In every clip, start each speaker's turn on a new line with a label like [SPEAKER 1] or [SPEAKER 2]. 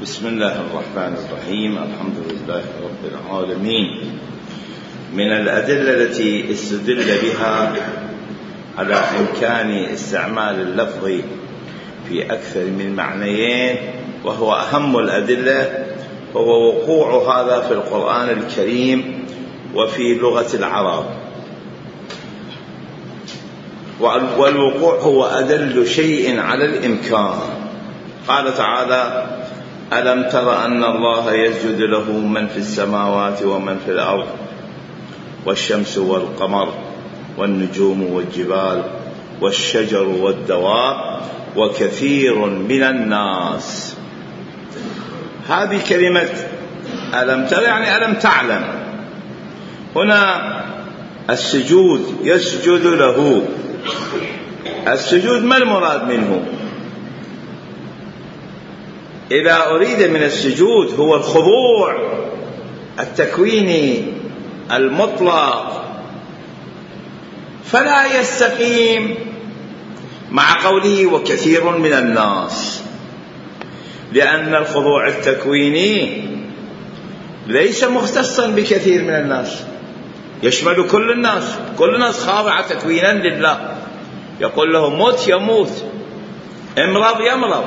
[SPEAKER 1] بسم الله الرحمن الرحيم. الحمد لله رب العالمين. من الأدلة التي استدل بها على إمكان استعمال اللفظ في أكثر من معنيين، وهو أهم الأدلة، هو وقوع هذا في القرآن الكريم وفي لغة العرب. والوقوع هو أدل شيء على الإمكان. قال تعالى: ألم تر أن الله يسجد له من في السماوات ومن في الأرض والشمس والقمر والنجوم والجبال والشجر والدواب وكثير من الناس. هذه كلمة ألم تر يعني ألم تعلم. هنا السجود يسجد له. السجود ما المراد منه؟ إذا أريد من السجود هو الخضوع التكويني المطلق، فلا يستقيم مع قوله وكثير من الناس، لأن الخضوع التكويني ليس مختصا بكثير من الناس، يشمل كل الناس. كل الناس خاضعة تكوينا لله. يقول له موت يموت، امرض يمرض،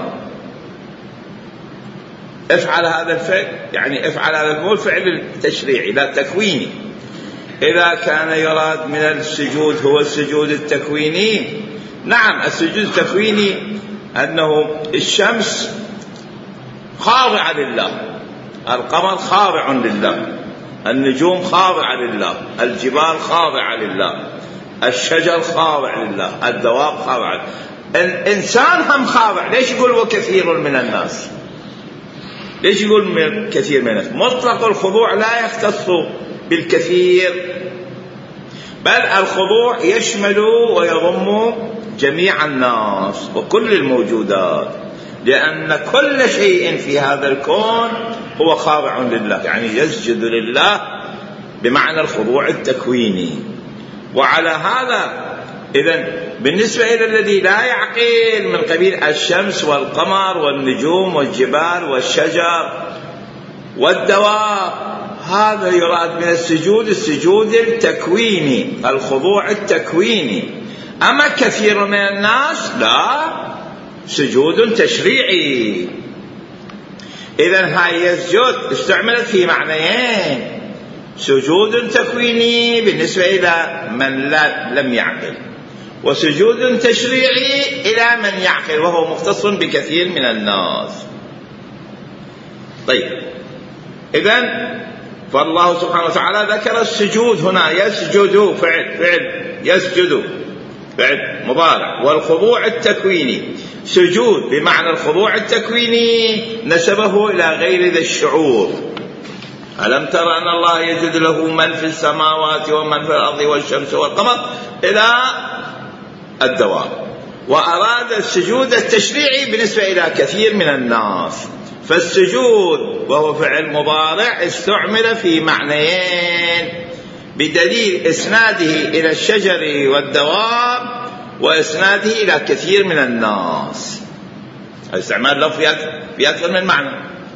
[SPEAKER 1] افعل هذا الفعل، يعني افعل هذا الفعل، فعل تشريعي لا تكويني. إذا كان يراد من السجود هو السجود التكويني، نعم السجود التكويني أنه الشمس خاضعة لله، القمر خاضع لله، النجوم خاضعة لله، الجبال خاضعة لله، الشجر خاضع لله، الدواب خاضعة. الإنسان هم خاضع. ليش يقول وكثير من الناس؟ ليش يقول كثير من الناس؟ مطلق الخضوع لا يختص بالكثير، بل الخضوع يشمل ويضم جميع الناس وكل الموجودات، لأن كل شيء في هذا الكون هو خاضع لله، يعني يسجد لله بمعنى الخضوع التكويني. وعلى هذا إذن بالنسبة إلى الذي لا يعقل من قبيل الشمس والقمر والنجوم والجبال والشجر والدواب، هذا يراد من السجود التكويني، الخضوع التكويني. أما كثير من الناس لا، سجود تشريعي. إذن هاي يسجد استعملت في معنيين: سجود تكويني بالنسبة إلى من لم يعقل، وسجود تشريعي إلى من يعقل وهو مختص بكثير من الناس. طيب، إذن فالله سبحانه وتعالى ذكر السجود هنا، يسجد فعل يسجد فعل مضارع، والخضوع التكويني سجود بمعنى الخضوع التكويني نسبه إلى غير ذي الشعور. ألم تر أن الله يسجد له من في السماوات ومن في الأرض والشمس والقمر إلى الدوام. وأراد السجود التشريعي بالنسبة إلى كثير من الناس. فالسجود وهو فعل مضارع استعمل في معنيين بدليل إسناده إلى الشجر والدواب وإسناده إلى كثير من الناس. استعمال له في أكثر من معنى.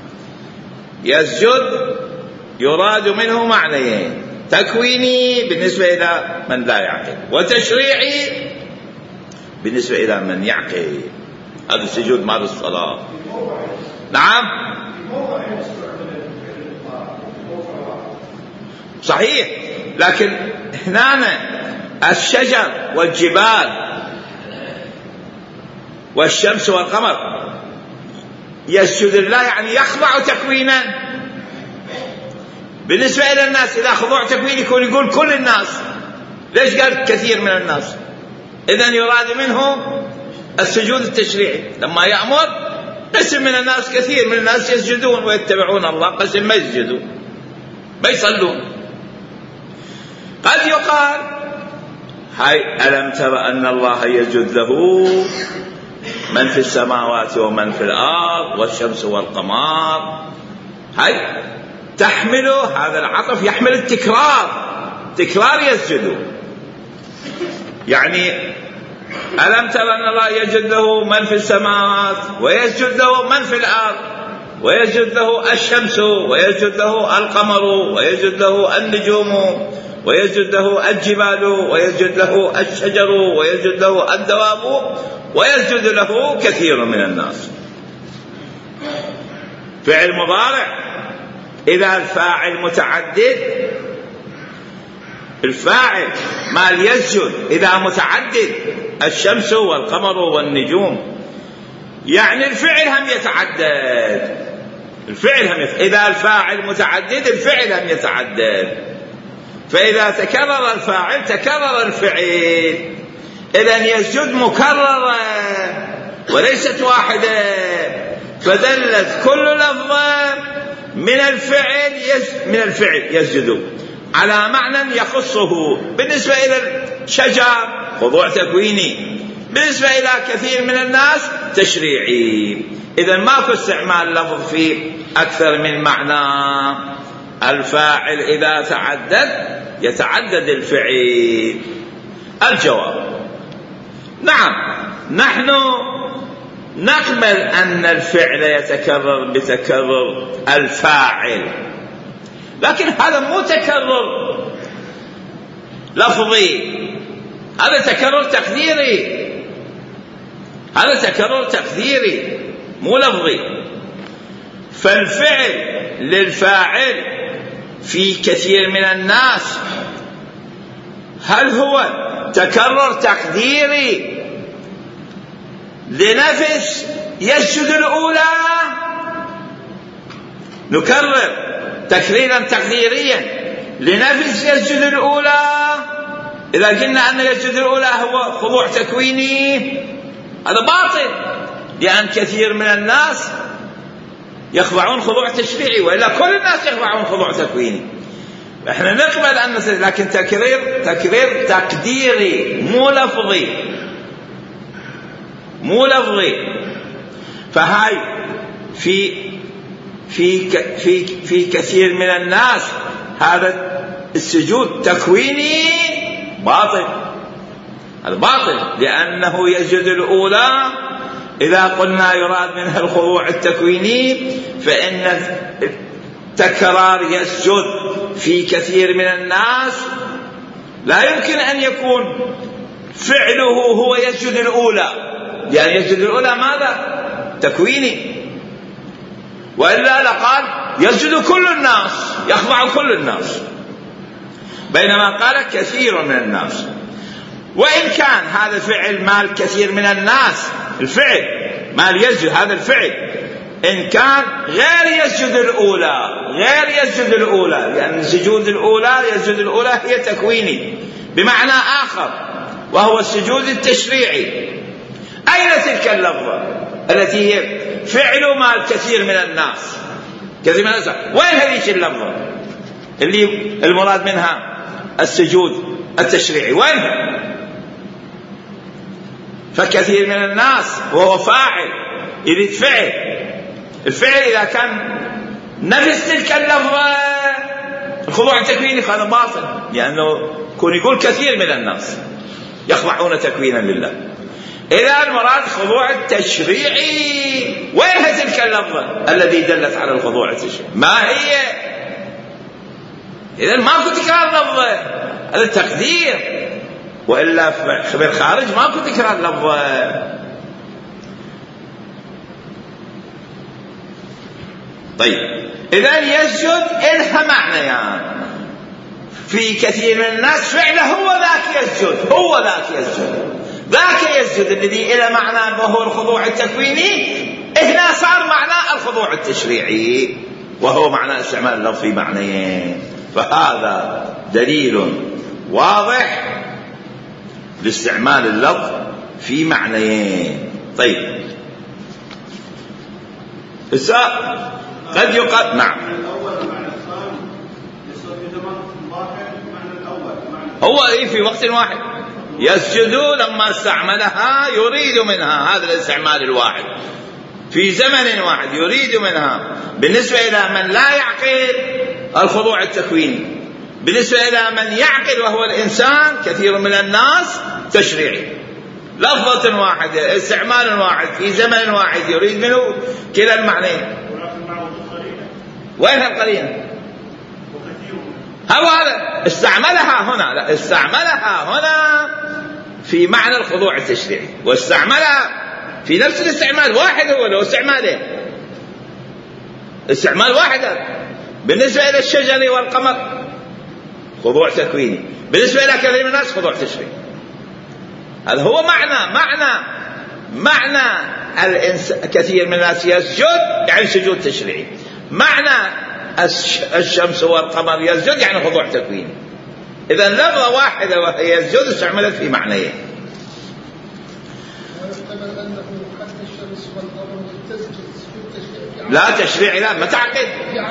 [SPEAKER 1] يسجد يراد منه معنيين: تكويني بالنسبة إلى من لا يعقل، وتشريعي بالنسبة إلى من يعقل. هذا السجود مال الصلاة. نعم صحيح، لكن هنا الشجر والجبال والشمس والقمر يسجد لله، يعني يخضع تكوينا. بالنسبة إلى الناس إذا خضوع تكوين يقول كل الناس. ليش قال كثير من الناس؟ إذن يراد منه السجود التشريعي. لما يأمر قسم من الناس، كثير من الناس يسجدون ويتبعون الله، قسم ما يسجدون ما يصلون. قد يقال هاي ألم تر أن الله يسجد له من في السماوات ومن في الأرض والشمس والقمر، هاي تحمل هذا العطف يحمل تكرار يسجد. يعني ألم تر أن الله يسجد له من في السماوات ويسجد له من في الأرض ويسجد له الشمس، ويسجد له القمر، ويسجد له النجوم، ويسجد له الجبال، ويسجد له الشجر، ويسجد له الدواب، ويسجد له كثير من الناس. فعل مضارع إذا الفاعل متعدد، الفاعل مال يسجد إذا متعدد، الشمس والقمر والنجوم، يعني الفعل هم يتعدد، الفعل هم إذا الفاعل متعدد الفعل هم يتعدد. فإذا تكرر الفاعل تكرر الفعل، إذن يسجد مكررة وليست واحدة، فدلت كل لفظة من الفعل يسجد على معنى يخصه. بالنسبة إلى الشجر خضوع تكويني، بالنسبة إلى كثير من الناس تشريعي. إذن ماكو استعمال لفظ في أكثر من معنى. الفاعل إذا تعدد يتعدد الفعل. الجواب نعم، نحن نقبل أن الفعل يتكرر بتكرر الفاعل، لكن هذا مو تكرر لفظي، هذا تكرر تقديري، هذا تكرر تقديري مو لفظي. فالفعل للفاعل في كثير من الناس هل هو تكرر تقديري لنفس يسجد الأولى؟ نكرر تكريرا تقديريا لنفس يسجد الأولى. إذا قلنا أن يسجد الأولى هو خضوع تكويني هذا باطل، لأن كثير من الناس يخضعون خضوع تشريعي، وإلا كل الناس يخضعون خضوع تكويني. احنا نقبل أن لكن تكرير تقديري مو لفظي، مو لفظي. فهاي في كثير من الناس هذا السجود تكويني باطل، هذا باطل، لأنه يسجد الأولى. إذا قلنا يراد منها الخضوع التكويني فإن التكرار يسجد في كثير من الناس لا يمكن أن يكون فعله هو يسجد الأولى، يعني يسجد الأولى ماذا؟ تكويني، وإلا لقال يسجد كل الناس، يخضع كل الناس، بينما قال كثير من الناس. وإن كان هذا الفعل مال كثير من الناس، الفعل مال يسجد، هذا الفعل إن كان غير يسجد الأولى، غير يسجد الأولى، لأن السجود الأولى يسجد الأولى هي تكويني بمعنى آخر وهو السجود التشريعي. أين تلك اللفظة التي هي فعل مال كثير من الناس؟ كثير من الناس وين هذه اللفظة اللي المراد منها السجود التشريعي؟ وين؟ فكثير من الناس وهو فاعل يريد فعل، الفعل إذا كان نفس تلك اللفظة الخضوع التكويني هذا باطل، لأنه كون يقول كثير من الناس يخضعون تكوينا لله. إذا المراد خضوع التشريعي، وين تلك اللفظة التي دلت على الخضوع التشريعي؟ ما هي؟ إذا ماكو تكرار لفظة، هذا تقدير، وإلا في الخارج ماكو تكرار لفظة. طيب إذا يسجد إلها معنى، يعني في كثير من الناس فعله هو ذاك يسجد، هو ذاك يسجد، ذاك يسجد الذي إلى معنى وهو الخضوع التكويني، هنا صار معنى الخضوع التشريعي وهو معنى استعمال اللفظ في معنيين. فهذا دليل واضح لاستعمال اللفظ في معنيين. طيب قد يقال نعم هو في وقت واحد يسجد، لما استعملها يريد منها، هذا الاستعمال الواحد في زمن واحد يريد منها. بالنسبة إلى من لا يعقل الخضوع التكويني، بالنسبة إلى من يعقل وهو الإنسان كثير من الناس تشريعي، لفظة واحدة استعمال واحد في زمن واحد يريد منه كلا المعنيين. وين القرينة؟ هذا استعملها هنا، لا استعملها هنا في معنى الخضوع التشريعي، واستعملها في نفس الاستعمال واحد، هو له استعمالين، استعمال واحد. بالنسبة إلى الشجر والقمر خضوع تكويني، بالنسبة إلى كثير من الناس خضوع تشريعي. هذا هو معنى كثير من الناس يسجد يعني سجود تشريعي، معنى الشمس والقمر يسجد يعني خضوع تكويني. إذا لفظة واحدة وهي يسجد استعملت في معنيين. لا تشريعي، لا ما تعقد،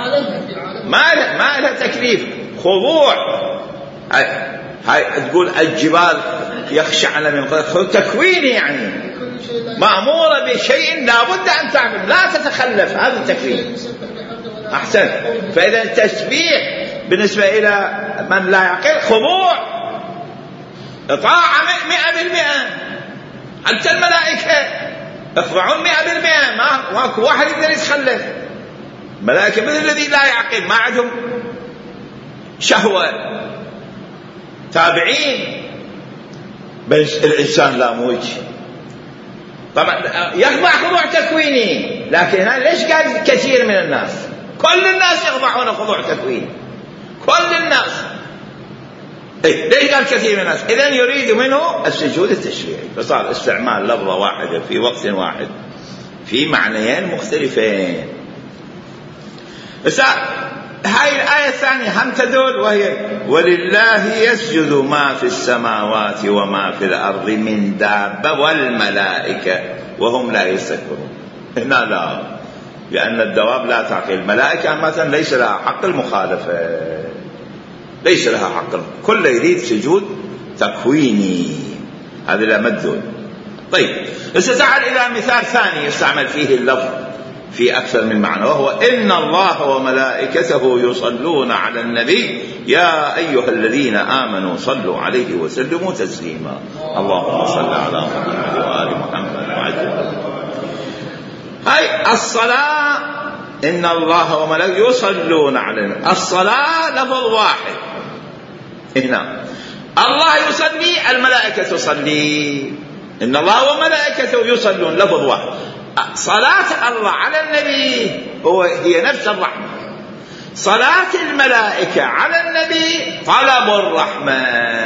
[SPEAKER 1] ما لها تكليف، خضوع. هاي تقول الجبال يخشعن من قدر تكويني، يعني مأمورة بشيء لابد أن تعمل، لا تتخلف، هذا التكوين. أحسن. فإذا التسبيح بالنسبة إلى من لا يعقل خضوع، طاعة 100%. حتى الملائكة يخضعون 100%، ماكو واحد يقدر يتخلف. الملائكة مثل الذي لا يعقل، ما عندهم شهوة، تابعين. بس الإنسان لا موج، طبعا يخضع خضوع تكويني، لكن ليش قال كثير من الناس؟ كل الناس يخضعون خضوع تكويني، كل الناس. ليش قال كثير من الناس؟ إذن يريد منه السجود التشريعي، فصار استعمال لفظة واحدة في وقت واحد في معنيين مختلفين. بس هاي الآية الثانية هم تدل، وهي ولله يسجد ما في السماوات وما في الأرض من دابة والملائكة وهم لا يستكبرون. هنا لا، لأن الدواب لا تعقل، الملائكة مثلا ليس لها حق المخالفة، ليس لها حق، كل يريد سجود تكويني، هذا لا مدلول. طيب تعال إلى مثال ثاني يستعمل فيه اللفظ في أكثر من معنى، وهو إن الله وملائكته يصلون على النبي يا أيها الذين آمنوا صلوا عليه وسلموا تسليما. اللهم صل على محمد وآل محمد وعجل. هاي الصلاة، إن الله وملائكته يصلون على النبي، الصلاة لفظ واحد. هنا الله يصلي، الملائكة تصلي، إن الله وملائكته يصلون لفظ واحد. صلاة الله على النبي هي نفس الرحمة، صلاة الملائكة على النبي طلب الرحمة،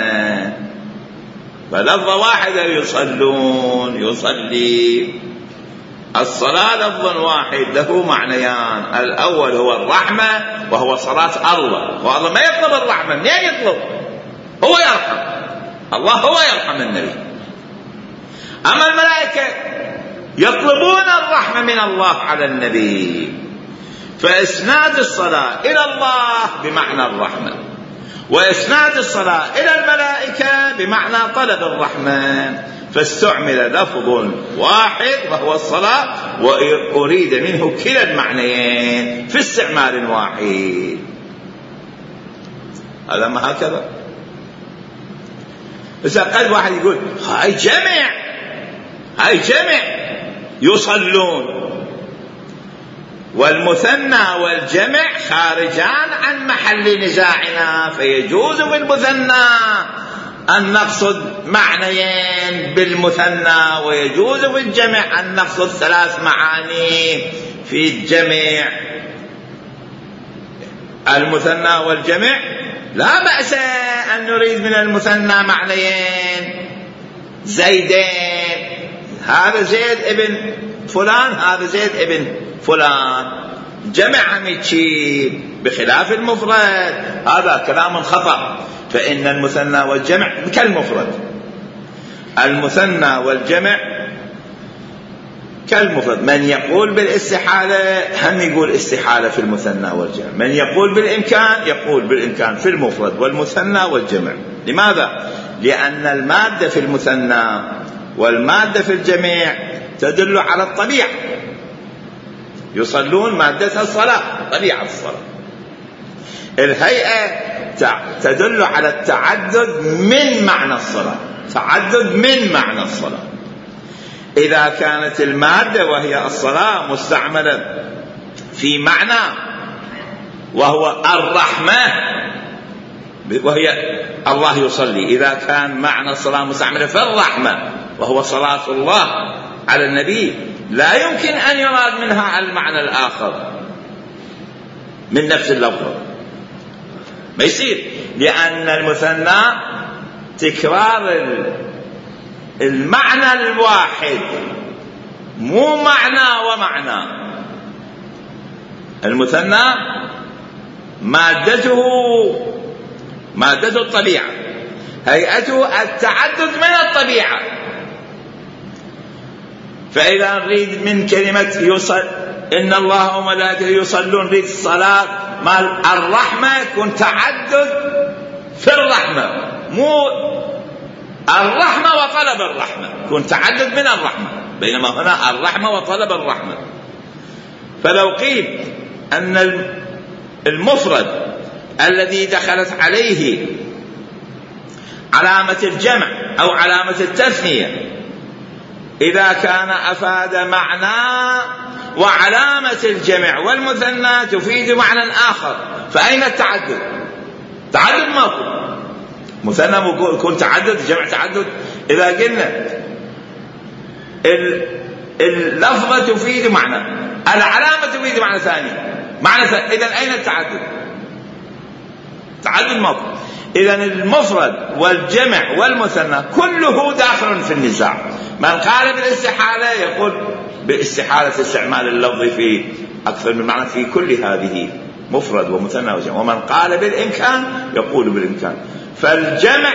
[SPEAKER 1] فلفظة واحدة يصلون، يصلي. الصلاة لفظ واحد له معنيان، الأول هو الرحمة وهو صلاة الله، والله ما يطلب الرحمة، منين يطلب؟ هو يرحم، الله هو يرحم النبي. أما الملائكة يطلبون الرحمة من الله على النبي، فإسناد الصلاة إلى الله بمعنى الرحمة، وإسناد الصلاة إلى الملائكة بمعنى طلب الرحمة، فاستعمل لفظ واحد وهو الصلاة، وأريد منه كلا المعنيين في استعمال واحد. هذا ما هكذا. إذا قد واحد يقول هاي جمع يصلون، والمثنى والجمع خارجان عن محل نزاعنا، فيجوز بالمثنى أن نقصد معنيين بالمثنى، ويجوز بالجمع أن نقصد 3 معاني في الجمع. المثنى والجمع لا بأس أن نريد من المثنى معنيين، زيدين، هذا زيد ابن فلان، هذا زيد ابن فلان، جمع ميتشي بخلاف المفرد، هذا كلام خطأ. فإن المثنى والجمع كالمفرد، المثنى والجمع كالمفرد. من يقول بالاستحالة هم يقول استحالة في المثنى والجمع، من يقول بالإمكان يقول بالإمكان في المفرد والمثنى والجمع. لماذا؟ لأن المادة في المثنى والمادة في الجميع تدل على الطبيعة، يصلون مادتها الصلاة، طبيعة الصلاة. الهيئة تدل على التعدد من معنى الصلاة، تعدد من معنى الصلاة. إذا كانت المادة وهي الصلاة مستعملة في معنى وهو الرحمة، وهي الله يصلي. إذا كان معنى الصلاة مستعملة في الرحمة وهو صلاة الله على النبي، لا يمكن أن يراد منها المعنى الآخر من نفس اللفظ، ما يصير، لأن المثنى تكرار المعنى الواحد، مو معنى ومعنى. المثنى مادته الطبيعة، هيئته التعدد من الطبيعة. فإذا نريد من كلمة يصل إن الله وملائكته يصلون، نريد الصلاة مع الرحمة يكون تعدد في الرحمة، مو الرحمة وطلب الرحمة، يكون تعدد من الرحمة، بينما هنا الرحمة وطلب الرحمة. فلو قيل أن المفرد الذي دخلت عليه علامة الجمع أو علامة التثنية إذا كان أفاد معنى وعلامة الجمع والمثنى تفيد معنى آخر، فأين التعدد؟ تعدد ماكو، مثنى يكون تعدد، جمع تعدد. إذا قلنا اللفظة تفيد معنى، العلامة تفيد معنى ثاني، إذن أين التعدد؟ تعدد ماكو. إذن المفرد والجمع والمثنى كله داخل في النزاع. من قال بالاستحالة يقول باستحالة استعمال اللفظ في أكثر من معنى في كل هذه، مفرد ومثنى وجمع. ومن قال بالإمكان يقول بالإمكان. فالجمع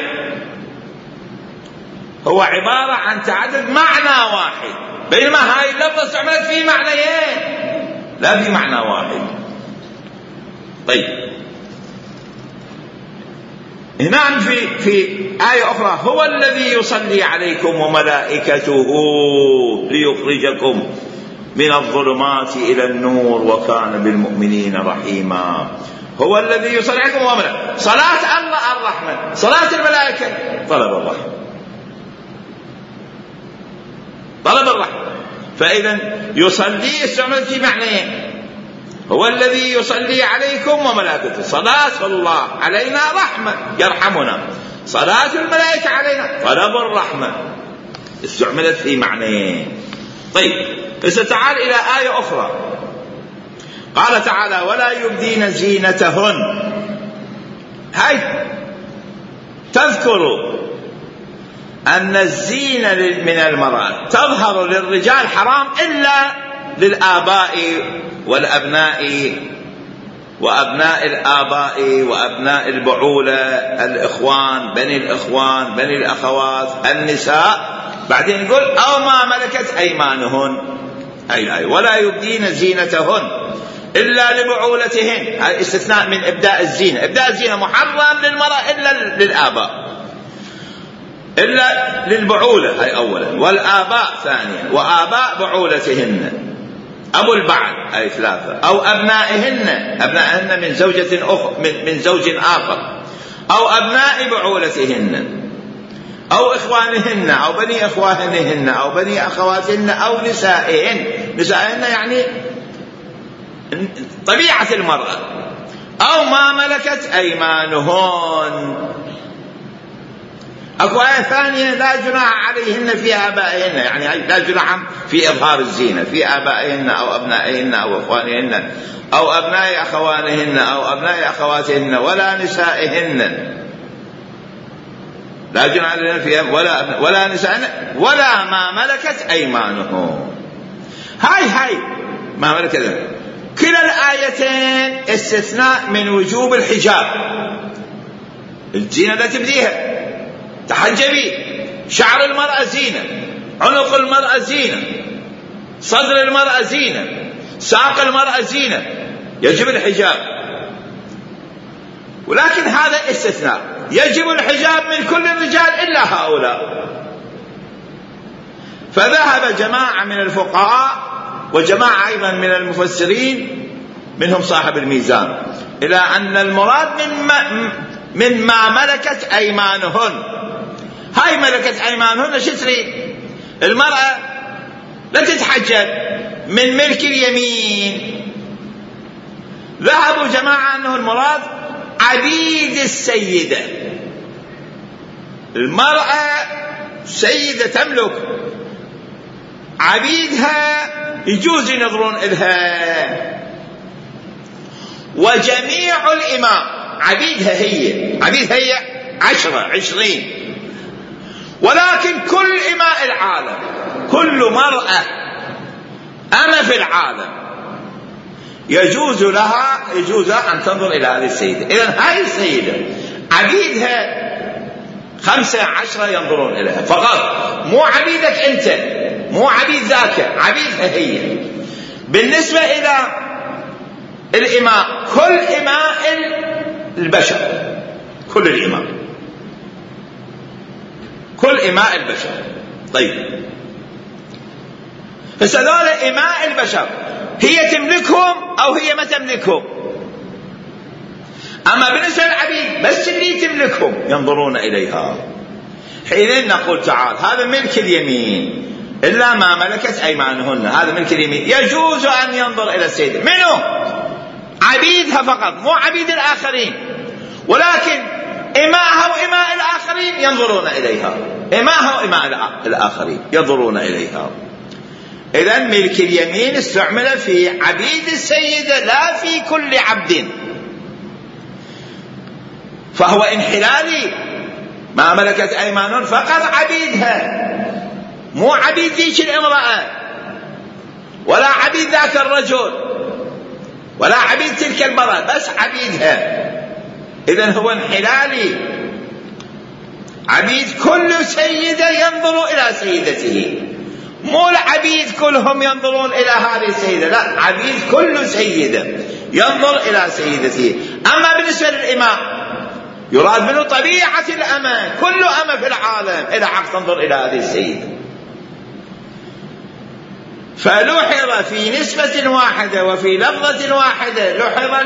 [SPEAKER 1] هو عبارة عن تعدد معنى واحد، بينما هاي اللفظة استعملت في معنيين لا في معنى واحد. طيب، هنا في آية أخرى هو الذي يصلي عليكم وملائكته ليخرجكم من الظلمات إلى النور وكان بالمؤمنين رحيما. هو الذي يصلي عليكم وملائكته، صلاة الله الرحمة، صلاة الملائكة طلب الرحمة، طلب الرحمة. فإذا يصلي استعمل في معنيين، هو الذي يصلي عليكم وملائكته، صلاة الله علينا رحمة يرحمنا، صلاة الملائكة علينا طلب الرحمة، استعملت في معنيين. طيب، تعال إلى آية أخرى، قال تعالى ولا يبدين زينتهن. هاي تذكر أن الزينة من المرأة تظهر للرجال حرام إلا للآباء والأبناء وأبناء الآباء وأبناء البعولة، الإخوان، بني الإخوان، بني الأخوات، النساء. بعدين يقول أو ما ملكت أيمانهن، هاي الآية ولا يبدين زينتهن إلا لبعولتهن. هذا استثناء من إبداء الزينة. إبداء الزينة محرم للمرأة إلا للآباء، إلا للبعولة هاي أولا، والآباء ثانيا، وآباء بعولتهن، أبو البعل هاي ثلاثة، أو أبنائهن من زوجة من زوج آخر، أو أبناء بعولتهن، أو إخوانهن، أو بني إخوانهن، أو بني أخواتهن، أو نسائهن. نسائهن يعني طبيعة المرأة، أو ما ملكت أيمانهن. أكو آية ثانية لا جناح عليهن في آبائهن، يعني لا جناح في إظهار الزينة في آبائهن أو أبنائهن أو إخوانهن أو أبناء أخوانهن أو أبناء أخواتهن ولا نسائهن، لا جناح عليهن في ولا نسائهن ولا ما ملكت أيمانهم. هاي ما ملكت. كلا الآيتين استثناء من وجوب الحجاب. الزينة لا تبديها، تحجبي، شعر المرأة زينة، عنق المرأة زينة، صدر المرأة زينة، ساق المرأة زينة، يجب الحجاب. ولكن هذا استثناء، يجب الحجاب من كل الرجال إلا هؤلاء. فذهب جماعة من الفقهاء وجماعة أيضا من المفسرين منهم صاحب الميزان إلى أن المراد من ما ملكت أيمانهن. هاي ملكت أيمانهن شو تريد؟ المرأة لا تتحجب من ملك اليمين. ذهبوا جماعة أنه المراد عبيد السيدة. المرأة سيدة تملك، عبيدها يجوز ينظرون إلها. وجميع الإماء عبيدها هي 20، ولكن كل إماء العالم، كل مرأة أنا في العالم يجوز لها أن تنظر إلى هذه السيدة. إذن هذه السيدة عبيدها 15 ينظرون إليها فقط، مو عبيدك أنت، مو عبيد ذاك، عبيدها هي. بالنسبة إلى الإماء، كل إماء البشر، كل الإماء، كل إماء البشر. طيب، فسألون إماء البشر هي تملكهم أو هي ما تملكهم؟ أما بالنسبة للعبيد بس اللي تملكهم ينظرون إليها. حينئذ نقول تعال، هذا ملك اليمين إلا ما ملكت أيمانهن، هذا ملك اليمين يجوز أن ينظر إلى السيدة. منه؟ عبيدها فقط، مو عبيد الآخرين، ولكن إماءها وإماء الآخرين ينظرون إليها، إماءها وإماء الآخرين ينظرون إليها. إذن ملك اليمين استعمل في عبيد السيدة لا في كل عبد، فهو انحلالي. ما ملكت أيمانهم فقط عبيدها، مو عبيد ذيك الامرأة، ولا عبيد ذاك الرجل، ولا عبيد تلك المرأة، بس عبيدها. إذن هو انحلالي، عبيد كل سيدة ينظر إلى سيدته، مو العبيد كلهم ينظرون إلى هذه السيدة، لا، عبيد كل سيدة ينظر إلى سيدته. أما بالنسبة للإماء يراد منه طبيعة الأمة، كل أمة في العالم إلى حق تنظر إلى هذه السيدة. فلوحظ في نسبة واحدة وفي لفظة واحدة، لوحظ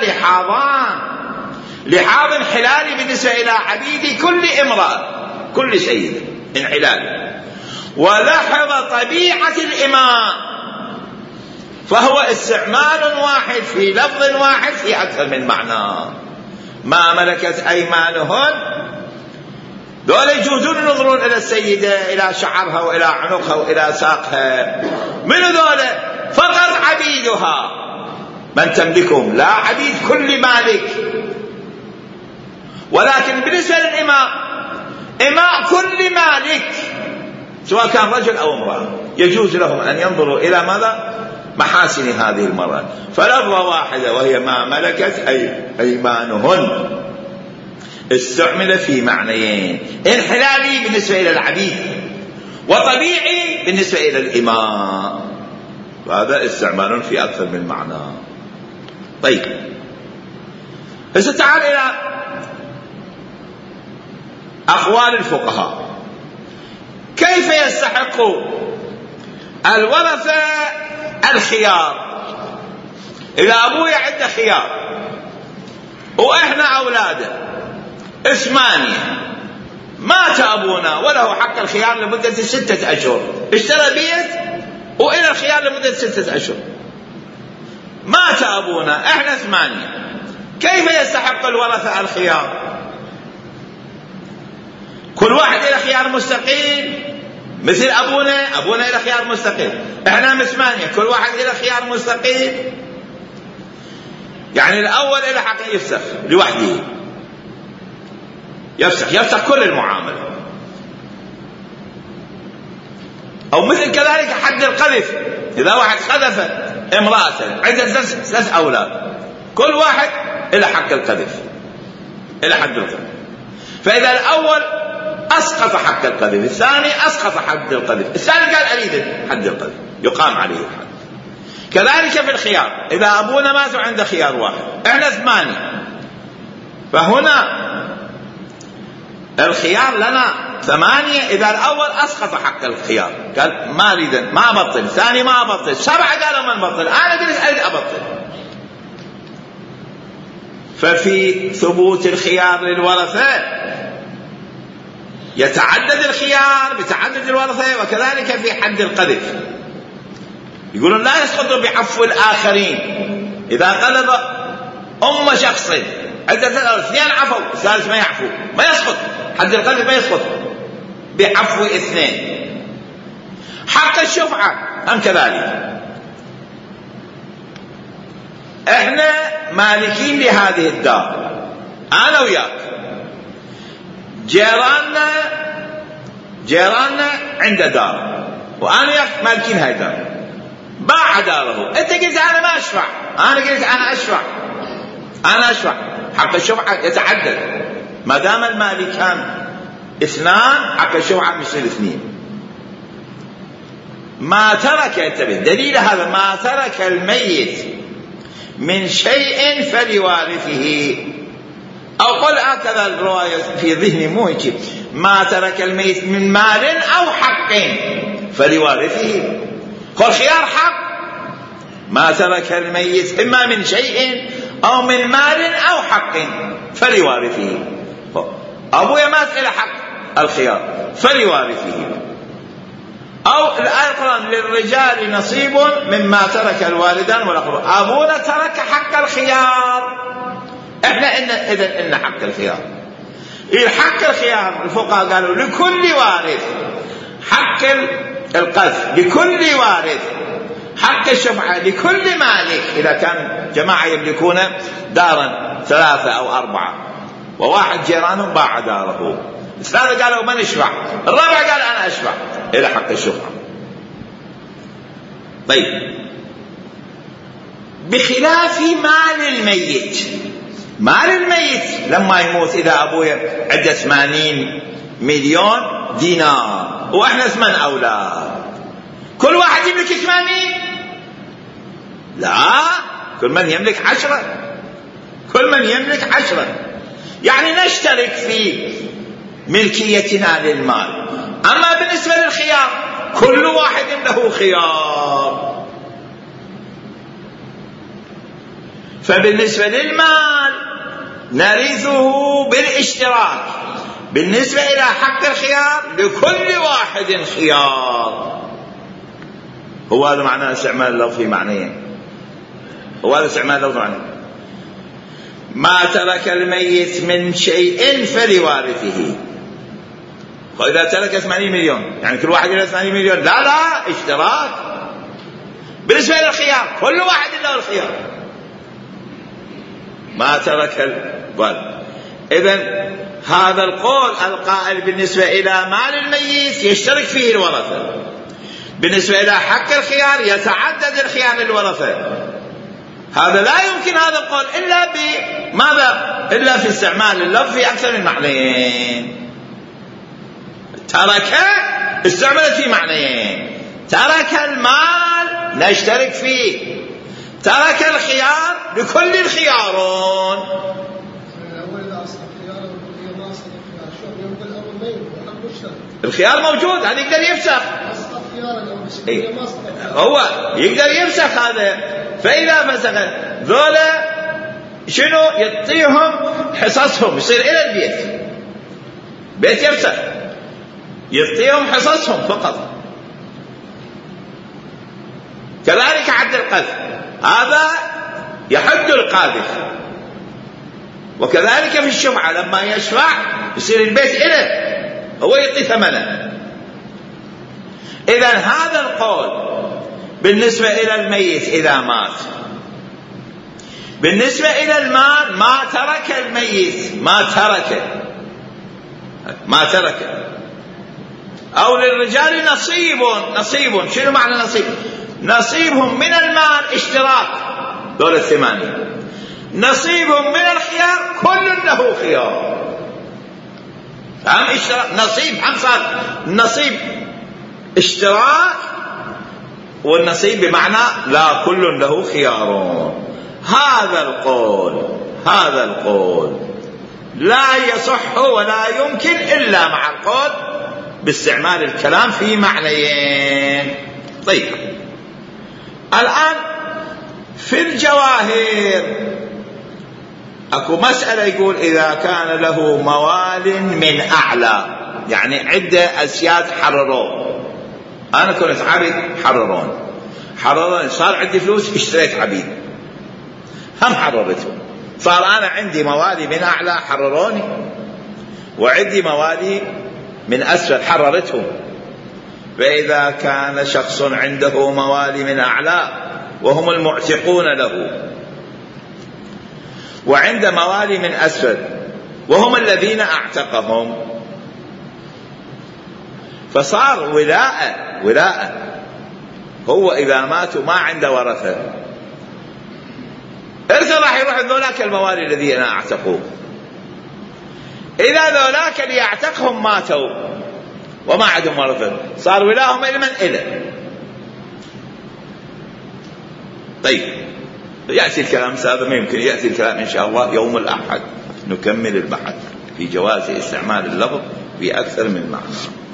[SPEAKER 1] لحاظ انحلال بالنسبة إلى عبيد كل امرأة، كل سيدة انحلال. ولحظ طبيعة الإماء، فهو استعمال واحد في لفظ واحد في أكثر من معنى. ما ملكت أيمانهن دول يجوزون ينظرون إلى السيدة، إلى شعرها وإلى عنقها وإلى ساقها. من دول؟ فقط عبيدها من تملكهم، لا عبيد كل مالك. ولكن بالنسبة للإماء، إماء كل مالك سواء كان رجل أو امرأة يجوز لهم أن ينظروا إلى ماذا؟ محاسن هذه المرأة. فلفظة واحدة وهي ما ملكت أيمانهن استعمل في معنيين، انحلالي بالنسبة إلى العبيد وطبيعي بالنسبة إلى الإماء، وهذا استعمال في أكثر من معنى. طيب، تعال إلى أقوال الفقهاء. كيف يستحق الورثة الخيار؟ إذا أبويا عنده خيار وإحنا أولاده 8، مات أبونا وله حق الخيار لمدة 6 أشهر، اشترى بيت وإلى الخيار لمدة 6 أشهر. مات أبونا إحنا 8، كيف يستحق الورثة الخيار؟ كل واحد إلى خيار مستقيم، مثل أبونا إلى خيار مستقيم، إحنا 8 كل واحد إلى خيار مستقيم. يعني الأول إلى حق يفسخ لوحده، يفسخ كل المعاملة. أو مثل كذلك حد القذف، إذا واحد قذف امرأة عنده 3 أولاد، كل واحد إلى حق القذف، إلى حد القذف. فإذا الأول أسقط حق القذف، الثاني أسقط حد القذف، الثاني قال أريد حد القذف، يقام عليه الحد. كذلك في الخيار، إذا أبونا مات عنده خيار واحد، إحنا 8، فهنا الخيار لنا 8. إذا الأول أسقط حق الخيار، قال ما أريد، ما أبطل، الثاني ما أبطل، 7 قالوا ما نبطل، أنا قلت أريد أبطل. ففي ثبوت الخيار للورثة يتعدد الخيار بتعدد الورثة، وكذلك في حد القذف يقولون لا يسقط بعفو الآخرين. إذا قلب شخص عدة اثنين عفوا، الثالث ما يعفو، ما يسقط، حد القذف ما يسقط بعفو اثنين. حق الشفعة هم كذلك. احنا مالكين لهذه الدار، انا وياك، جيراننا عنده دار وانا وياك مالكين هاي الدار، باع داره، انت قلت انا ما اشفع، انا قلت انا اشفع. حق الشفعة يتعدد، ما دام المالكان اثنان حق الشفعة مثل اثنين. ما ترك، انتبه دليل هذا، ما ترك الميت من شيء فلوارثه، او قل هكذا الرواية في ذهني مو هيك، ما ترك الميت من مال او حق فلوارثه. قل خيار حق، ما ترك الميت اما من شيء او من مال او حق فلوارثه. ابويا مات الى حق الخيار فلوارثه. او الآية القرآن للرجال نصيب مما ترك الوالدان والاقربون، ابونا ترك حق الخيار، احنا اذا حق الخيار. الحق الخيار الفقهاء قالوا لكل وارث، حق القذف لكل وارث، حق الشفعة لكل مالك. إذا كان جماعة يملكون دارا 3 أو 4 وواحد جيرانهم باع داره، الثالث قالوا من يشفع، الرابع قال أنا أشفع، إلى حق الشفعة. طيب، بخلاف مال الميت لما يموت، إذا أبويا عنده 80 مليون دينار وإحنا 8 أولاد، كل واحد يملك 80؟ لا، كل من يملك 10، كل من يملك 10، يعني نشترك في ملكيتنا للمال. أما بالنسبة للخيار كل واحد له خيار. فبالنسبة للمال نرثه بالاشتراك، بالنسبة إلى حق الخيار لكل واحد خيار. هو هذا معنى استعمال اللفظ في معنيين، هو هذا استعمال اللفظ معنى ما ترك الميت من شيء فلوارثه. وإذا ترك 80 مليون يعني كل واحد له 80 مليون، لا اشتراك. بالنسبة للخيار كل واحد له الخيار، ما ترك الوالد. إذن هذا القول القائل بالنسبة إلى مال الميت يشترك فيه الورثة، بالنسبة إلى حق الخيار يتعدد الخيار للورثة. هذا لا يمكن هذا القول إلا بماذا؟ إلا في استعمال اللفظ في أكثر من معنيين. ترك استعملت في معنيين، ترك المال نشترك فيه، ترك الخيار لكل الخيارون. الخيار موجود، هذا يقدر يفسخ، هو يقدر يفسخ هذا. فإذا فسخ ذولا شنو يعطيهم حصصهم، يصير إلى البيت، بيت يفسخ يعطيهم حصصهم فقط. كذلك عد القذف، هذا يحد القاذف. وكذلك في الشفعة لما يشفع يصير البيت إله، هو يعطي ثمنه. إذن هذا القول بالنسبة إلى الميت إذا مات. بالنسبة إلى المال ما ترك الميت، ما ترك أو للرجال نصيب. شنو معنى نصيب؟ نصيبهم من المال اشتراك، دولة 8. نصيبهم من الخيار كل له خيار، هم اشتراك، نصيب هم صار نصيب اشتراك، والنصيب بمعنى لا كل له خيارون. هذا القول لا يصح ولا يمكن إلا مع القول باستعمال الكلام في معنيين. طيب، الآن في الجواهر أكو مسألة يقول إذا كان له موال من أعلى، يعني عدة أسياد حرروه، أنا كنت عبيد حرروني، صار عندي فلوس اشتريت عبيد هم حررتهم، صار أنا عندي موالي من أعلى حرروني، وعندي موالي من أسفل حررتهم. فإذا كان شخص عنده موالي من أعلى وهم المعتقون له، وعند موالي من أسفل وهم الذين أعتقهم، فصار ولاء. هو إذا ماتوا ما عنده ورثة، إرثه راح يروح ذولاك الموالي الذين أعتقوه. إذا ذولاك اللي يعتقهم ماتوا وما عندهم ورثة، صار ولاهم إلى من؟ إلى. طيب يأتي الكلام هذا، ما يمكن يأتي الكلام إن شاء الله يوم الأحد نكمل البحث في جواز استعمال اللفظ في أكثر من معنى.